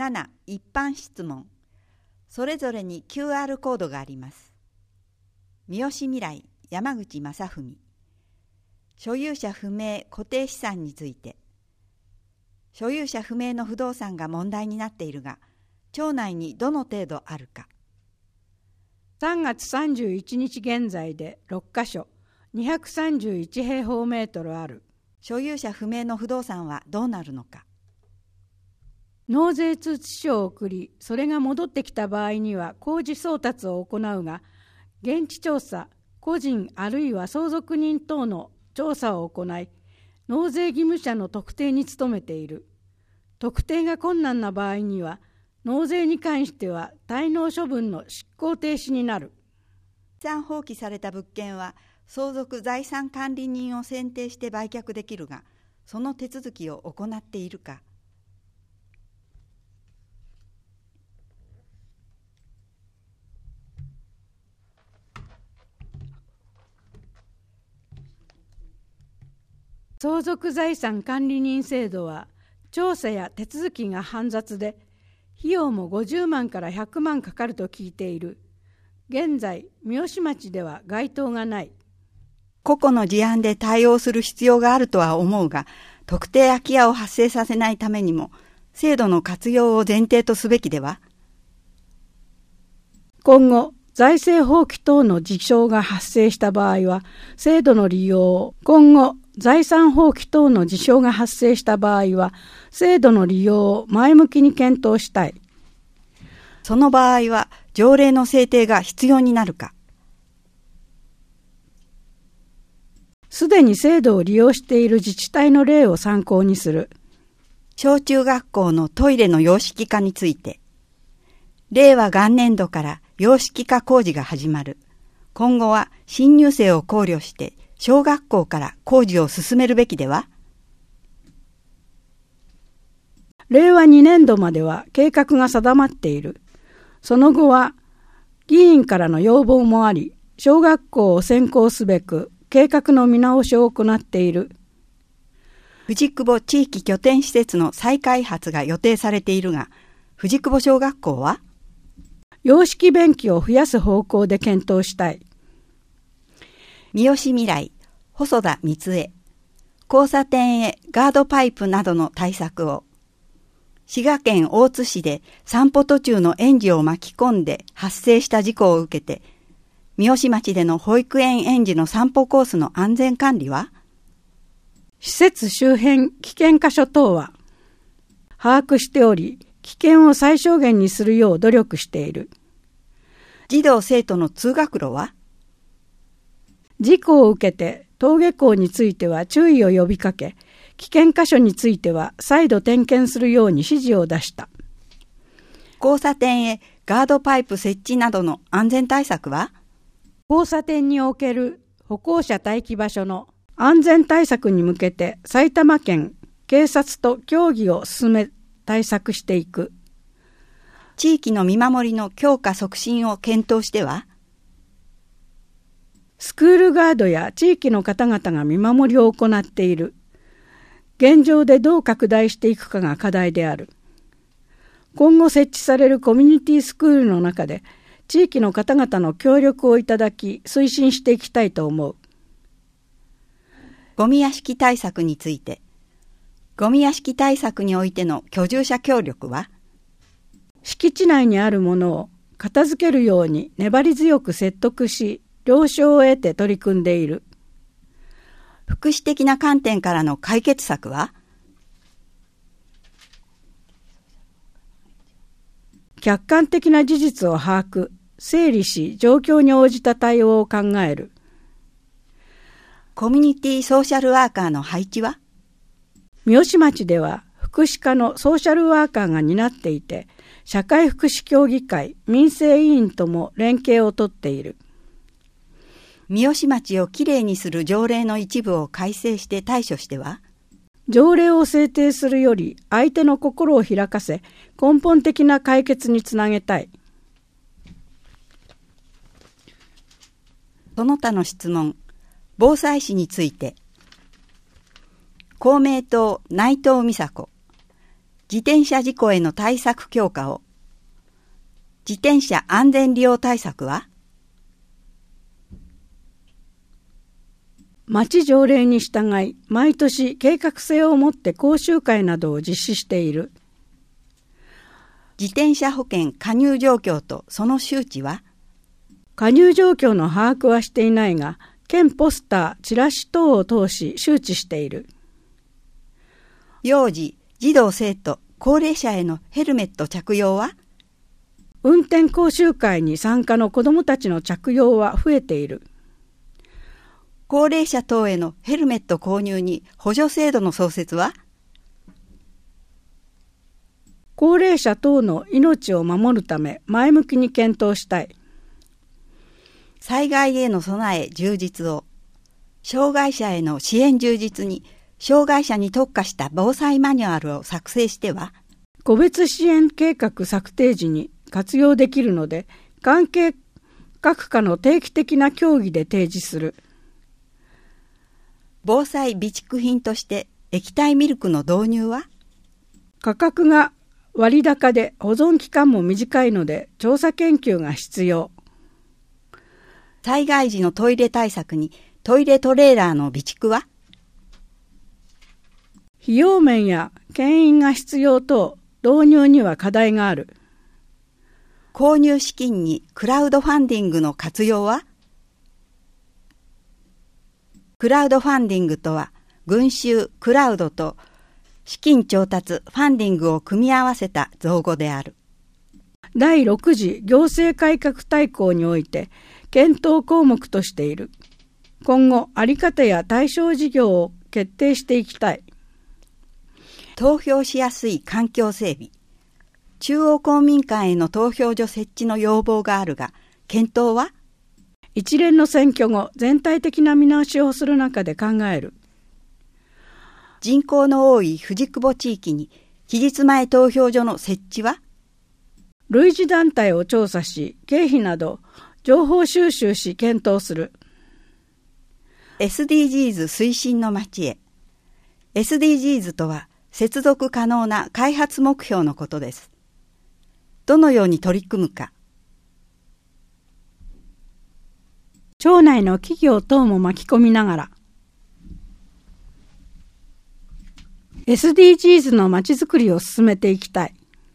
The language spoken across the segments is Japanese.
7一般質問。それぞれに QR コードがあります。三好未来山口正文。所有者不明固定資産について。所有者不明の不動産が問題になっているが、町内にどの程度あるか。 3月31日現在で6カ所、231平方メートルある。 所有者不明の不動産はどうなるのか。 納税通知書を送り、それが戻ってきた場合には公示送達を行うが、現地調査、個人あるいは相続人等の調査を行い、納税義務者の特定に努めている。特定が困難な場合には、納税に関しては滞納処分の執行停止になる。 遺産放棄された物件は相続財産管理人を選定して売却できるが、その手続きを行っているか。 相続財産管理人制度は調査や手続きが煩雑で、費用も50万から100万かかると聞いている。現在、三好町では該当がない。 個々の事案で対応する必要があるとは思うが、特定空き家を発生させないためにも、制度の活用を前提とすべきでは。 今後、財政放棄等の事象が発生した場合は、制度の利用を、財産放棄等の事象が発生した場合は、制度の利用を前向きに検討したい。 その場合は、条例の制定が必要になるか。 すでに制度を利用している自治体の例を参考にする。 小中学校のトイレの洋式化について。令和元年度から洋式化工事が始まる。今後は新入生を考慮して、小学校から工事を進めるべきでは。 令和2年度までは計画が定まっている。その後は議員からの要望もあり、小学校を先行すべく計画の見直しを行っている。 藤久保地域拠点施設の再開発が予定されているが、藤久保小学校は洋式便器を増やす方向で検討したい。 三好未来、細田光恵、交差点へガードパイプなどの対策を。滋賀県大津市で散歩途中の園児を巻き込んで発生した事故を受けて、三好町での保育園園児の散歩コースの安全管理は。 施設周辺危険箇所等は把握しており、危険を最小限にするよう努力している。 児童生徒の通学路は。 事故を受けて登下校については注意を呼びかけ、危険箇所については再度点検するように指示を出した。 交差点へガードパイプ設置などの安全対策は。 交差点における歩行者待機場所の安全対策に向けて埼玉県警察と協議を進め対策していく。 地域の見守りの強化促進を検討しては。 スクールガードや地域の方々が見守りを行っている。現状でどう拡大していくかが課題である。今後設置されるコミュニティスクールの中で地域の方々の協力をいただき推進していきたいと思う。 ゴミ屋敷対策について。ゴミ屋敷対策においての居住者協力は。 敷地内にあるものを片付けるように粘り強く説得し、了承を得て取り組んでいる。 福祉的な観点からの解決策は。 客観的な事実を把握、整理し、状況に応じた対応を考える。 コミュニティソーシャルワーカーの配置は。 三好町では福祉課のソーシャルワーカーが担っていて、社会福祉協議会、民生委員とも連携をとっている。 三好町をきれいにする条例の一部を改正して対処しては。 条例を制定するより相手の心を開かせ、根本的な解決につなげたい。 その他の質問。防災士について。公明党内藤美佐子。 自転車事故への対策強化を。自転車安全利用対策は、 町条例に従い、毎年計画性を持って講習会などを実施している。 自転車保険加入状況とその周知は、 加入状況の把握はしていないが、県ポスター、チラシ等を通し周知している。 幼児、児童生徒、高齢者へのヘルメット着用は、 運転講習会に参加の子どもたちの着用は増えている。 高齢者等へのヘルメット購入に補助制度の創設は、 高齢者等の命を守るため前向きに検討したい。 災害への備え充実を。障害者への支援充実に、障害者に特化した防災マニュアルを作成しては、 個別支援計画策定時に活用できるので、関係各課の定期的な協議で提示する。 防災備蓄品として液体ミルクの導入は、 価格が割高で保存期間も短いので調査研究が必要。 災害時のトイレ対策にトイレトレーラーの備蓄は、 費用面や牽引が必要と導入には課題がある。 購入資金にクラウドファンディングの活用は、クラウドファンディングとは、群衆クラウドと資金調達ファンディングを組み合わせた造語である。 第6次行政改革大綱において検討項目としている。今後あり方や対象事業を決定していきたい。 投票しやすい環境整備。中央公民館への投票所設置の要望があるが、検討は、 一連の選挙後、全体的な見直しをする中で考える。 人口の多い藤久保地域に期日前投票所の設置は、 類似団体を調査し、経費など情報収集し検討する。 SDGs 推進の街へ。SDGs とは接続可能な開発目標のことです。どのように取り組むか。 町内の企業等も巻き込みながら SDGs のまちづくりを進めていきたい。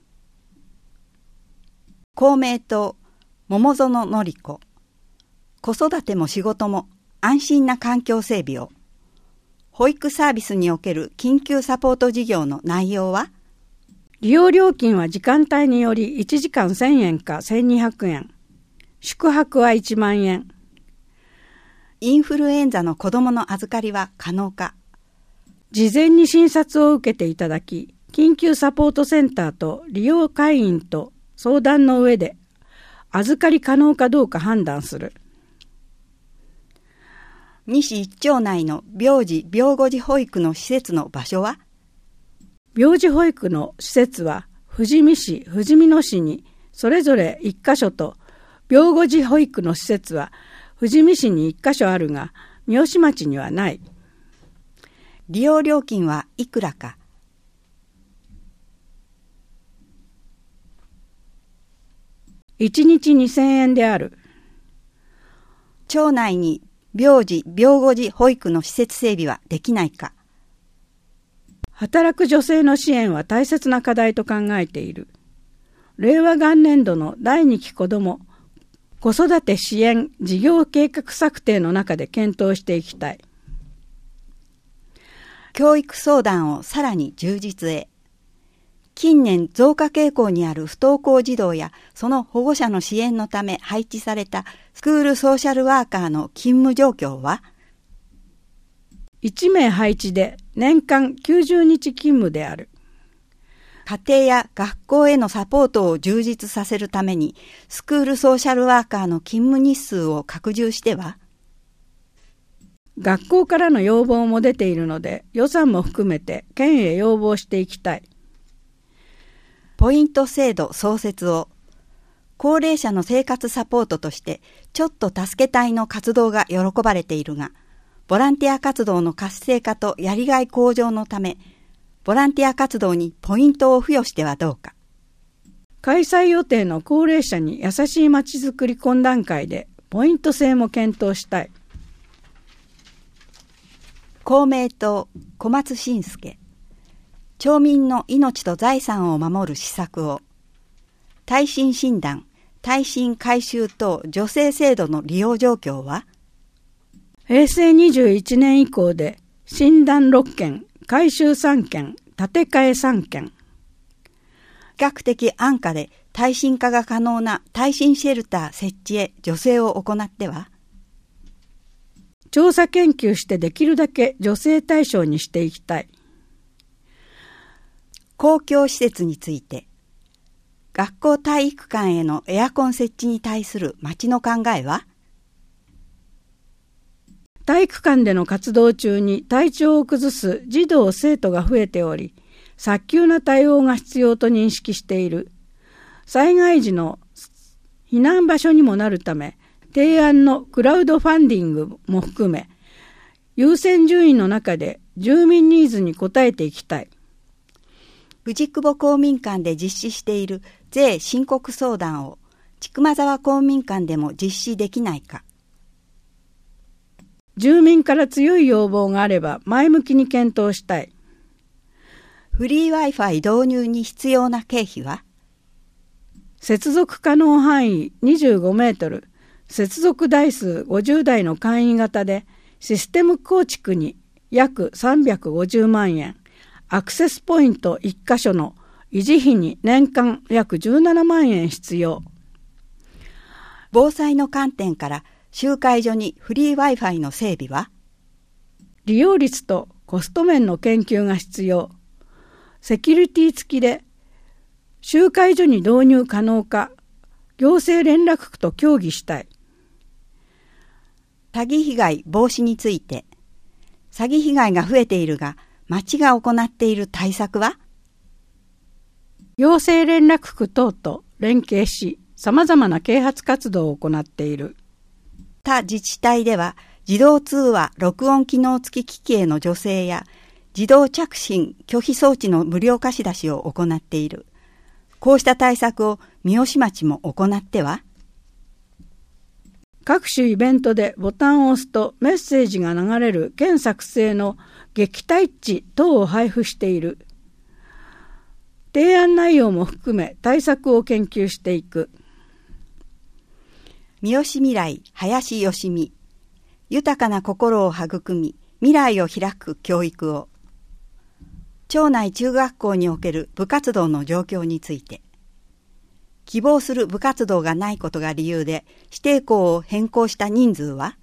公明党桃園のり子。子育ても仕事も安心な環境整備を。保育サービスにおける緊急サポート事業の内容は、 利用料金は時間帯により1時間1000円か1200円。宿泊は1万円。 インフルエンザの子どもの預かりは可能か。 事前に診察を受けていただき、緊急サポートセンターと利用会員と相談の上で預かり可能かどうか判断する。 西一町内の病児・病後児保育の施設の場所は、 病児保育の施設は富士見市、富士見野市にそれぞれ1カ所と、病後児保育の施設は富士見市に1カ所あるが、三好町にはない。 利用料金はいくらか。 1日2000円である。 町内に病児・病後児保育の施設整備はできないか。 働く女性の支援は大切な課題と考えている。令和元年度の第2期子ども子育て支援事業計画策定の中で検討していきたい。 教育相談をさらに充実へ。近年増加傾向にある不登校児童やその保護者の支援のため配置されたスクールソーシャルワーカーの勤務状況は、 1名配置で年間90日勤務である。 家庭や学校へのサポートを充実させるためにスクールソーシャルワーカーの勤務日数を拡充しては、 学校からの要望も出ているので予算も含めて県へ要望していきたい。 ポイント制度創設を。高齢者の生活サポートとしてちょっと助け隊の活動が喜ばれているが、ボランティア活動の活性化とやりがい向上のため、 ボランティア活動にポイントを付与してはどうか。 開催予定の高齢者に優しいまちづくり懇談会でポイント制も検討したい。 公明党小松伸介、町民の命と財産を守る施策を、耐震診断、耐震改修等助成制度の利用状況は、 平成21年以降で診断6件、改修3件、建て替え3件。 比較的安価で耐震化が可能な耐震シェルター設置へ助成を行っては、 調査研究してできるだけ助成対象にしていきたい。 公共施設について、学校体育館へのエアコン設置に対する町の考えは、 体育館での活動中に体調を崩す児童生徒が増えており、早急な対応が必要と認識している。災害時の避難場所にもなるため、提案のクラウドファンディングも含め、優先順位の中で住民ニーズに応えていきたい。 藤久保公民館で実施している税申告相談を千曲沢公民館でも実施できないか。 住民から強い要望があれば前向きに検討したい。 フリー Wi-Fi 導入に必要な経費は、 接続可能範囲25メートル、接続台数50台の簡易型でシステム構築に約350万円、アクセスポイント1カ所の維持費に年間約17万円必要。 防災の観点から集会所にフリー Wi-Fi の整備は、 利用率とコスト面の研究が必要。セキュリティ付きで集会所に導入可能か、行政連絡区と協議したい。 詐欺被害防止について、詐欺被害が増えているが、町が行っている対策は、 行政連絡区等と連携し、様々な啓発活動を行っている。 他自治体では、自動通話録音機能付き機器への助成や、自動着信拒否装置の無料貸し出しを行っている。こうした対策を三好町も行っては、 各種イベントでボタンを押すとメッセージが流れる県作成の撃退地等を配布している。提案内容も含め対策を研究していく。 三好未来林芳美、豊かな心を育み未来を開く教育を。町内中学校における部活動の状況について、希望する部活動がないことが理由で指定校を変更した人数は、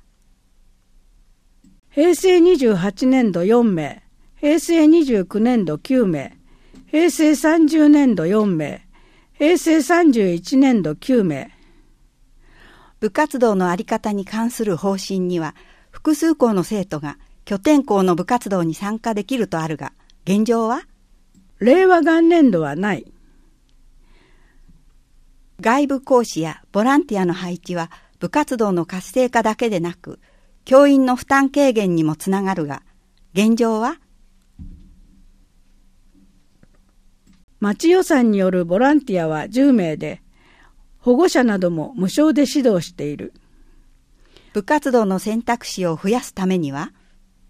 平成28年度4名、平成29年度9名、平成30年度4名、平成31年度9名。 部活動の在り方に関する方針には、複数校の生徒が拠点校の部活動に参加できるとあるが、現状は？ 令和元年度はない。 外部講師やボランティアの配置は部活動の活性化だけでなく、教員の負担軽減にもつながるが、現状は？ 町予算によるボランティアは10名で、保護者なども無償で指導している。 部活動の選択肢を増やすためには、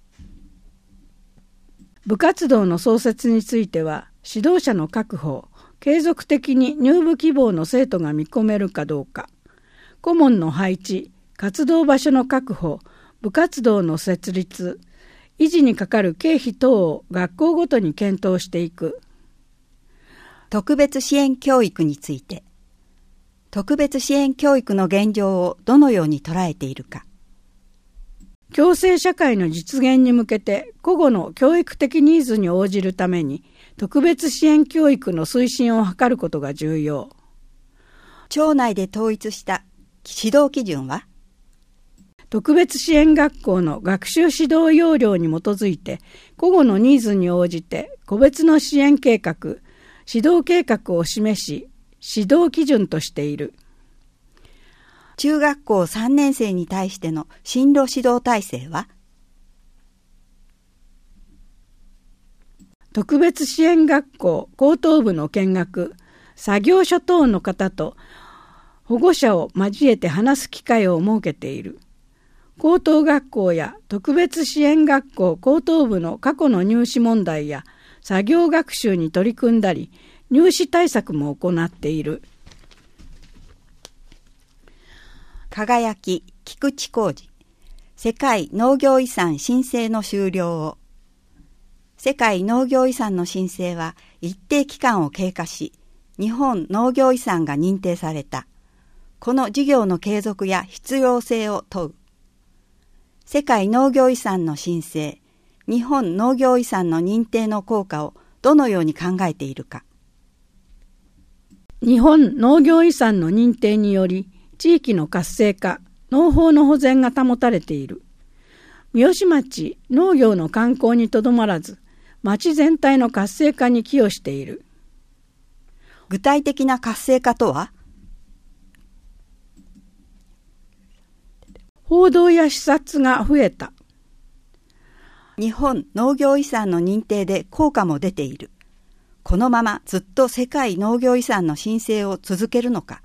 部活動の創設については、指導者の確保、継続的に入部希望の生徒が見込めるかどうか、顧問の配置、活動場所の確保、部活動の設立、維持にかかる経費等を学校ごとに検討していく。 特別支援教育について、特別支援教育の現状をどのように捉えているか。 共生社会の実現に向けて個々の教育的ニーズに応じるために特別支援教育の推進を図ることが重要。 町内で統一した指導基準は、 特別支援学校の学習指導要領に基づいて個々のニーズに応じて個別の支援計画、指導計画を示し指導基準としている。 中学校3年生に対しての進路指導体制は、 特別支援学校高等部の見学、作業所等の方と保護者を交えて話す機会を設けている。高等学校や特別支援学校高等部の過去の入試問題や作業学習に取り組んだり、入試対策も行っている。 輝き菊池浩二、世界農業遺産申請の終了を。世界農業遺産の申請は一定期間を経過し、日本農業遺産が認定された。この事業の継続や必要性を問う。世界農業遺産の申請、日本農業遺産の認定の効果をどのように考えているか。 日本農業遺産の認定により、地域の活性化、農法の保全が保たれている。三好町、農業の観光にとどまらず、町全体の活性化に寄与している。 具体的な活性化とは？ 報道や視察が増えた。 日本農業遺産の認定で効果も出ている。このままずっと世界農業遺産の申請を続けるのか。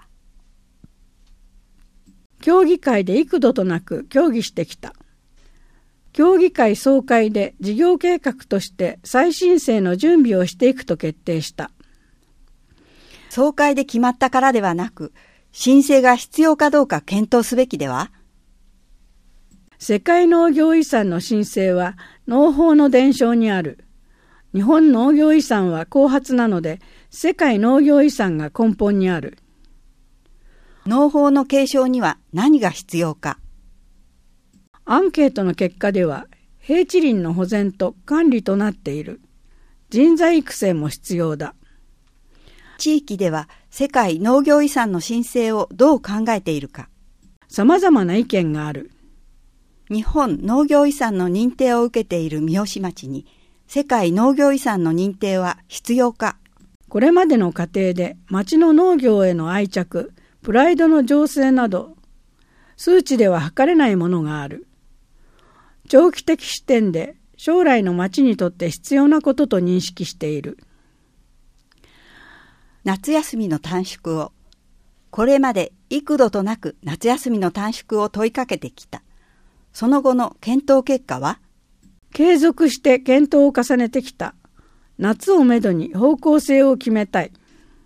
協議会で幾度となく協議してきた。協議会総会で事業計画として再申請の準備をしていくと決定した。 総会で決まったからではなく、申請が必要かどうか検討すべきでは？ 世界農業遺産の申請は農法の伝承にある。日本農業遺産は後発なので、世界農業遺産が根本にある。 農法の継承には何が必要か。 アンケートの結果では、平地林の保全と管理となっている。人材育成も必要だ。 地域では世界農業遺産の申請をどう考えているか。 さまざまな意見がある。 日本農業遺産の認定を受けている三好町に、世界農業遺産の認定は必要か。 これまでの過程で町の農業への愛着、プライドの醸成など、数値では測れないものがある。長期的視点で将来の町にとって必要なことと認識している。 夏休みの短縮を。これまで幾度となく夏休みの短縮を問いかけてきた。その後の検討結果は？ 継続して検討を重ねてきた。夏をめどに方向性を決めたい。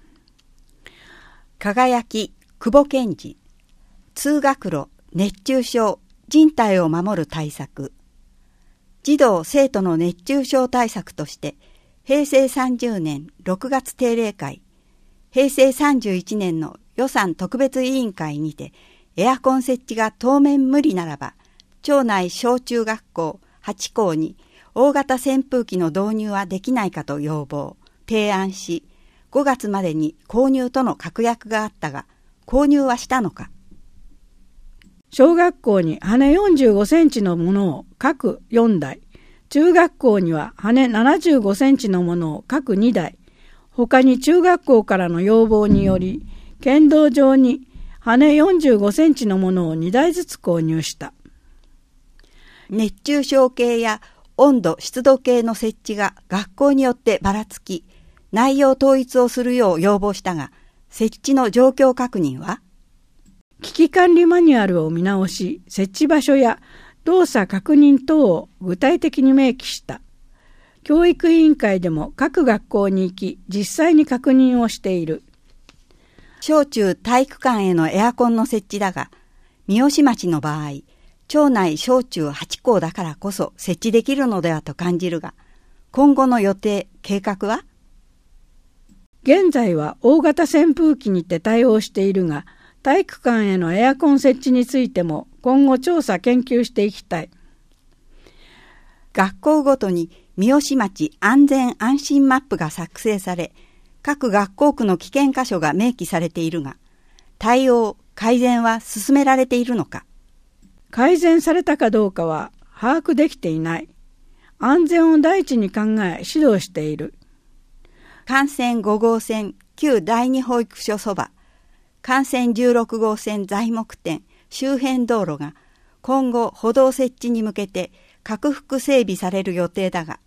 輝き久保健二、通学路、熱中症、人体を守る対策。児童生徒の熱中症対策として、平成30年6月定例会、平成31年の予算特別委員会にて、エアコン設置が当面無理ならば、町内小中学校8校に大型扇風機の導入はできないかと要望、提案し、5月までに購入との確約があったが、購入はしたのか。 小学校に羽45センチのものを各4台、中学校には羽75センチのものを各2台、他に中学校からの要望により、県道上に羽45センチのものを2台ずつ購入した。 熱中症計や温度・湿度計の設置が学校によってばらつき、内容統一をするよう要望したが、設置の状況確認は？ 危機管理マニュアルを見直し、設置場所や動作確認等を具体的に明記した。教育委員会でも各学校に行き、実際に確認をしている。 小中体育館へのエアコンの設置だが、三好町の場合、町内小中8校だからこそ設置できるのではと感じるが、今後の予定、計画は？ 現在は大型扇風機にて対応しているが、体育館へのエアコン設置についても今後調査研究していきたい。 学校ごとに三好町安全安心マップが作成され、各学校区の危険箇所が明記されているが、対応・改善は進められているのか。 改善されたかどうかは把握できていない。安全を第一に考え指導している。 幹線5号線旧第二保育所そば、幹線16号線材木店周辺道路が今後歩道設置に向けて拡幅整備される予定だが、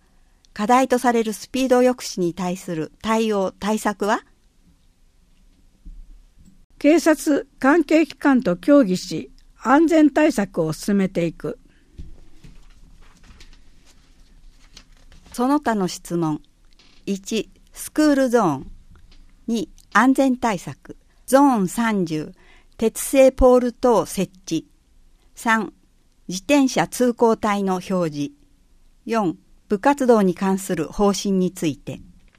課題とされるスピード抑止に対する対応・対策は？ 警察関係機関と協議し、安全対策を進めていく。 その他の質問。1、スクールゾーン。2、安全対策。ゾーン30、鉄製ポール等設置。3、自転車通行帯の表示。4、部活動に関する方針について。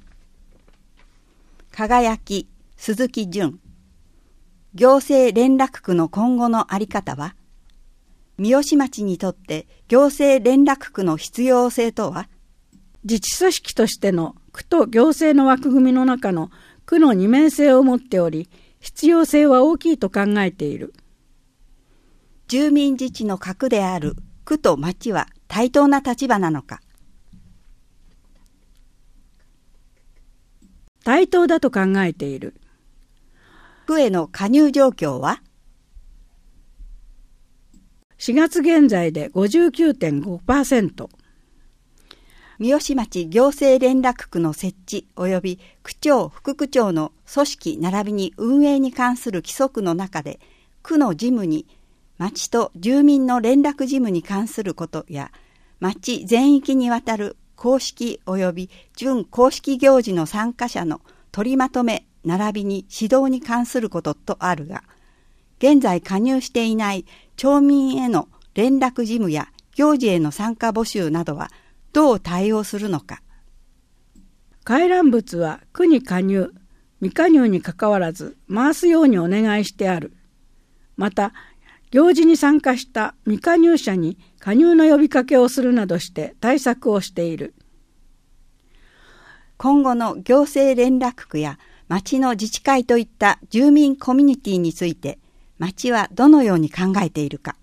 輝き、鈴木淳。行政連絡区の今後の在り方は？三好町にとって行政連絡区の必要性とは？ 自治組織としての区と行政の枠組みの中の区の二面性を持っており、必要性は大きいと考えている。 住民自治の核である区と町は対等な立場なのか？ 対等だと考えている。 区への加入状況は？ 4 月現在で 59.5%。 三好町行政連絡区の設置及び区長・副区長の組織並びに運営に関する規則の中で、区の事務に町と住民の連絡事務に関することや、町全域にわたる公式及び準公式行事の参加者の取りまとめ並びに指導に関することとあるが、現在加入していない町民への連絡事務や行事への参加募集などはどう対応するのか。 回覧物は区に加入、未加入にかかわらず回すようにお願いしてある。また、行事に参加した未加入者に加入の呼びかけをするなどして対策をしている。 今後の行政連絡区や町の自治会といった住民コミュニティについて、町はどのように考えているか。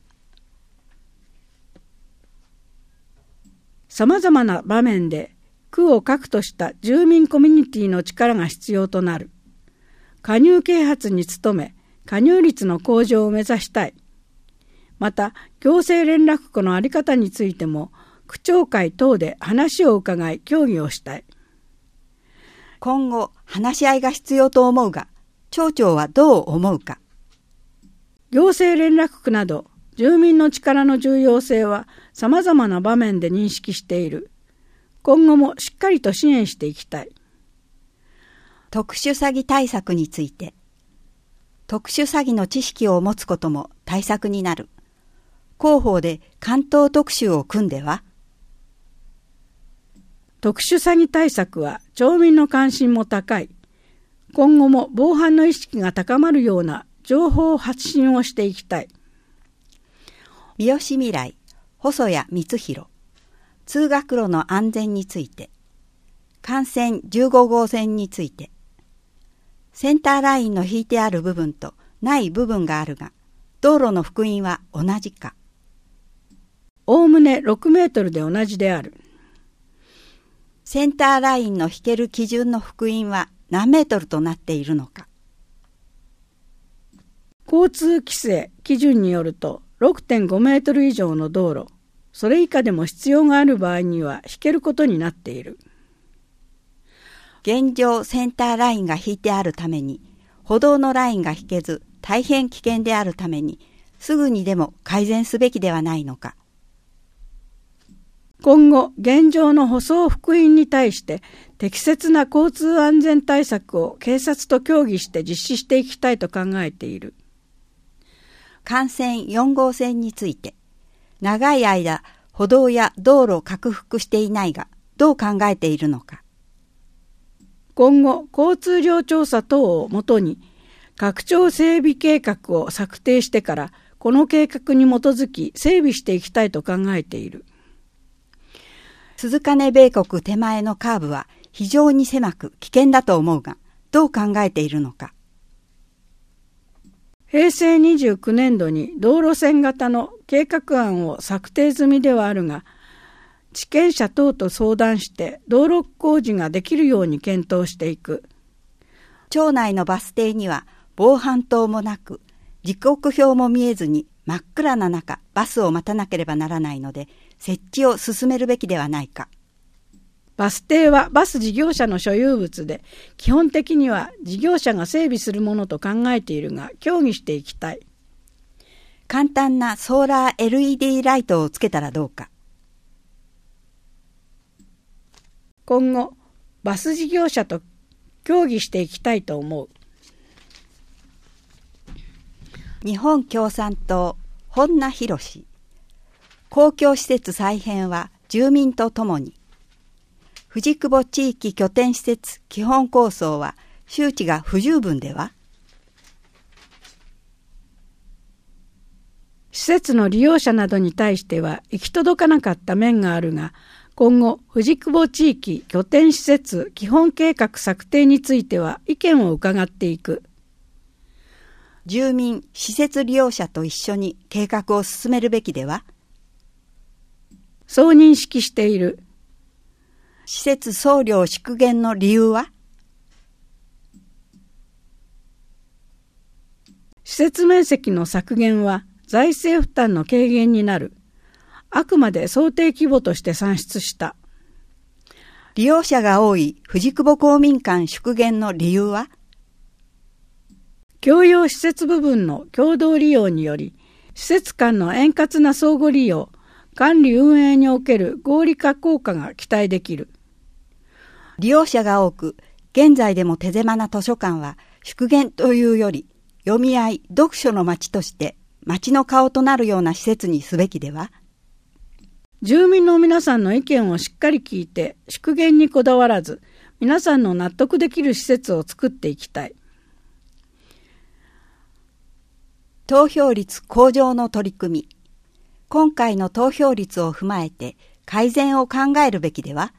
さまざまな場面で区を核とした住民コミュニティの力が必要となる。加入啓発に努め、加入率の向上を目指したい。また、行政連絡区の在り方についても、区長会等で話を伺い、協議をしたい。 今後、話し合いが必要と思うが、町長はどう思うか。 行政連絡区など、住民の力の重要性はさまざまな場面で認識している。今後もしっかりと支援していきたい。 特殊詐欺対策について。特殊詐欺の知識を持つことも対策になる。広報で関東特集を組んでは？ 特殊詐欺対策は町民の関心も高い。今後も防犯の意識が高まるような情報発信をしていきたい。 三好未来、細谷光弘。通学路の安全について。幹線15号線について。センターラインの引いてある部分とない部分があるが、道路の幅員は同じか。 おおむね6メートルで同じである。 センターラインの引ける基準の幅員は何メートルとなっているのか。 交通規制基準によると 6.5 メートル以上の道路、それ以下でも必要がある場合には引けることになっている。 現状センターラインが引いてあるために、歩道のラインが引けず大変危険であるために、すぐにでも改善すべきではないのか。 今後、現状の舗装幅員に対して適切な交通安全対策を警察と協議して実施していきたいと考えている。 幹線4号線について、長い間歩道や道路を拡幅していないが、どう考えているのか。 今後、交通量調査等をもとに、拡張整備計画を策定してから、この計画に基づき整備していきたいと考えている。 鈴金米国手前のカーブは非常に狭く危険だと思うが、どう考えているのか。 平成29年度に道路線型の計画案を策定済みではあるが、地権者等と相談して道路工事ができるように検討していく。 町内のバス停には防犯灯もなく、時刻表も見えずに真っ暗な中、バスを待たなければならないので、設置を進めるべきではないか。 バス停はバス事業者の所有物で、基本的には事業者が整備するものと考えているが、協議していきたい。 簡単なソーラー LED ライトをつけたらどうか。 今後、バス事業者と協議していきたいと思う。 日本共産党、本名博。公共施設再編は住民とともに。藤久保地域拠点施設基本構想は周知が不十分では？ 施設の利用者などに対しては行き届かなかった面があるが、今後、藤久保地域拠点施設基本計画策定については意見を伺っていく。 住民、施設利用者と一緒に計画を進めるべきでは？ そう認識している。 施設総量縮減の理由は？ 施設面積の削減は財政負担の軽減になる。あくまで想定規模として算出した。 利用者が多い藤久保公民館縮減の理由は？ 共用施設部分の共同利用により、施設間の円滑な相互利用、管理運営における合理化効果が期待できる。 利用者が多く、現在でも手狭な図書館は縮減というより、読み合い、読書の街として街の顔となるような施設にすべきでは？ 住民の皆さんの意見をしっかり聞いて、縮減にこだわらず、皆さんの納得できる施設を作っていきたい。 投票率向上の取り組み。今回の投票率を踏まえて改善を考えるべきでは？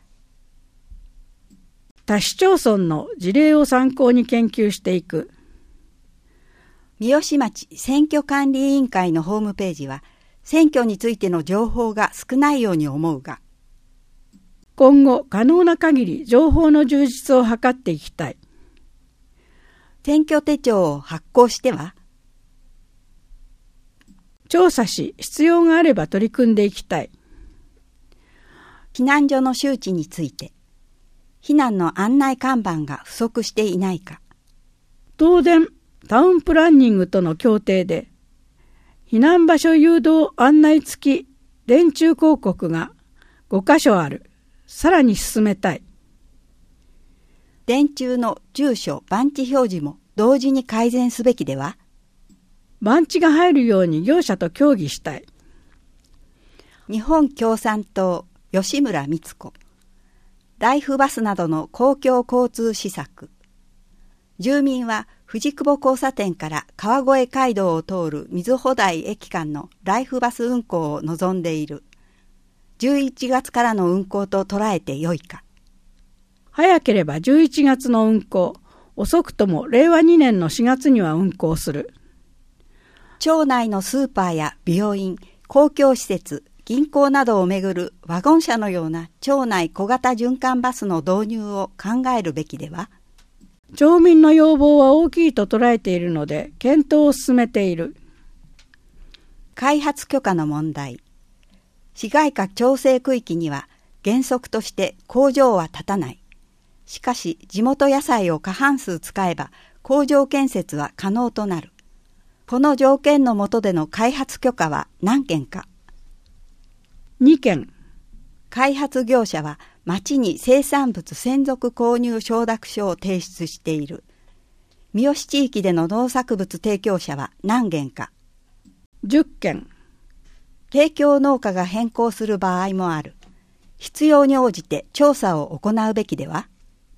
他市町村の事例を参考に研究していく。 三好町選挙管理委員会のホームページは選挙についての情報が少ないように思うが、 今後可能な限り情報の充実を図っていきたい。 選挙手帳を発行しては？ 調査し必要があれば取り組んでいきたい。 避難所の周知について、避難の案内看板が不足していないか。 東電タウンプランニングとの協定で、避難場所誘導案内付き電柱広告が5カ所ある。さらに進めたい。 電柱の住所・番地表示も同時に改善すべきでは？ 番地が入るように業者と協議したい。 日本共産党吉村光子。ライフバスなどの公共交通施策。住民は藤久保交差点から川越街道を通る水穂台駅間のライフバス運行を望んでいる。11月からの運行と捉えてよいか。 早ければ11月の運行、遅くとも令和2年の4月には運行する。 町内のスーパーや病院、公共施設、銀行などをめぐるワゴン車のような町内小型循環バスの導入を考えるべきでは？ 町民の要望は大きいと捉えているので検討を進めている。 開発許可の問題。市街化調整区域には原則として工場は建たない。しかし地元野菜を過半数使えば工場建設は可能となる。この条件の下での開発許可は何件か。 2件。 開発業者は町に生産物専属購入承諾書を提出している。三好地域での農作物提供者は何件か。 10件。 提供農家が変更する場合もある。必要に応じて調査を行うべきでは？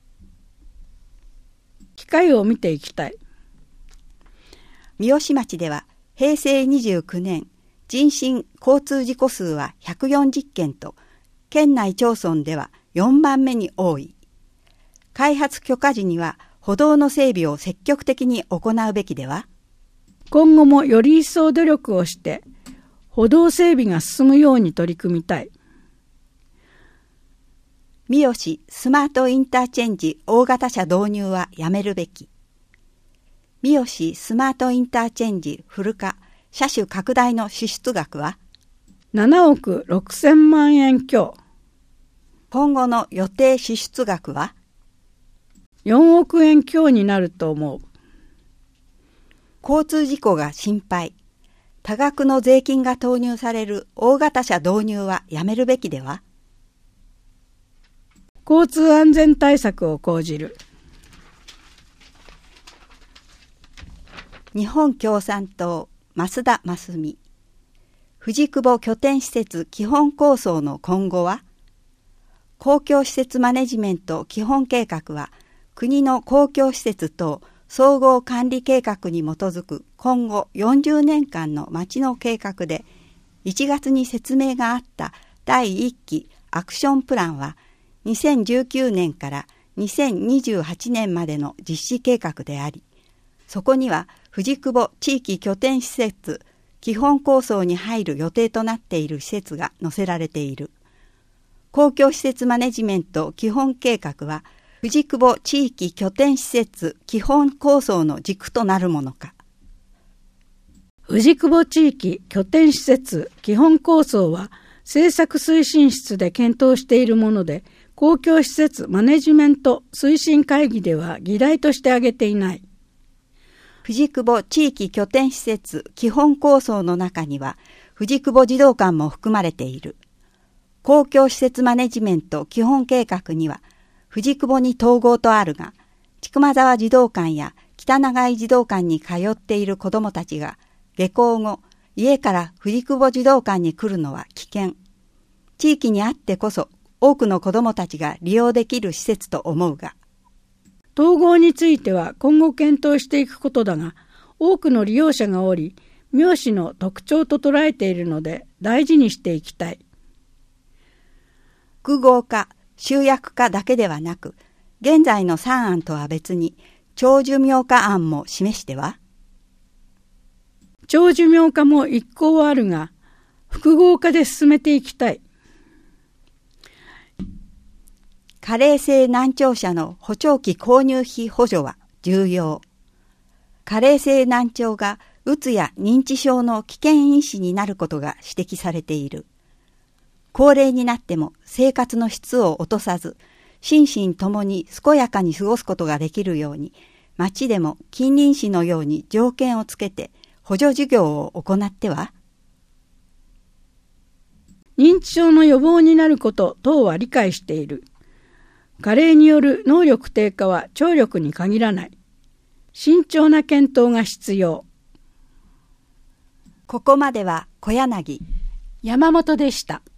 機会を見ていきたい。 三好町では平成29年、人身交通事故数は140件と、県内町村では4番目に多い。開発許可時には歩道の整備を積極的に行うべきでは？ 今後もより一層努力をして歩道整備が進むように取り組みたい。 三好スマートインターチェンジ大型車導入はやめるべき。三好スマートインターチェンジフル化車種拡大の支出額は 7億6,000万円強。 今後の予定支出額は 4億円強になると思う。 交通事故が心配。多額の税金が投入される大型車導入はやめるべきでは。 交通安全対策を講じる。 日本共産党増田真澄。藤久保拠点施設基本構想の今後は。公共施設マネジメント基本計画は国の公共施設等総合管理計画に基づく今後40年間の町の計画で1月に説明があった第1期アクションプランは2019年から2028年までの実施計画であり、そこには藤久保地域拠点施設基本構想に入る予定となっている施設が載せられている。公共施設マネジメント基本計画は藤久保地域拠点施設基本構想の軸となるものか。 藤久保地域拠点施設基本構想は政策推進室で検討しているもので、公共施設マネジメント推進会議では議題として挙げていない。 藤久保地域拠点施設基本構想の中には藤久保児童館も含まれている。公共施設マネジメント基本計画には藤久保に統合とあるが、千曲沢児童館や北長井児童館に通っている子どもたちが下校後、家から藤久保児童館に来るのは危険。地域にあってこそ多くの子どもたちが利用できる施設と思うが。 統合については今後検討していくことだが、多くの利用者がおり、名詞の特徴と捉えているので大事にしていきたい。 複合化、集約化だけではなく、現在の3案とは別に長寿命化案も示しては。 長寿命化も一向はあるが、複合化で進めていきたい。 加齢性難聴者の補聴器購入費補助は重要。加齢性難聴がうつや認知症の危険因子になることが指摘されている。高齢になっても生活の質を落とさず、心身ともに健やかに過ごすことができるように、町でも近隣市のように条件をつけて補助事業を行っては。 認知症の予防になること等は理解している。加齢による能力低下は聴力に限らない。慎重な検討が必要。 ここまでは小柳、 山本でした。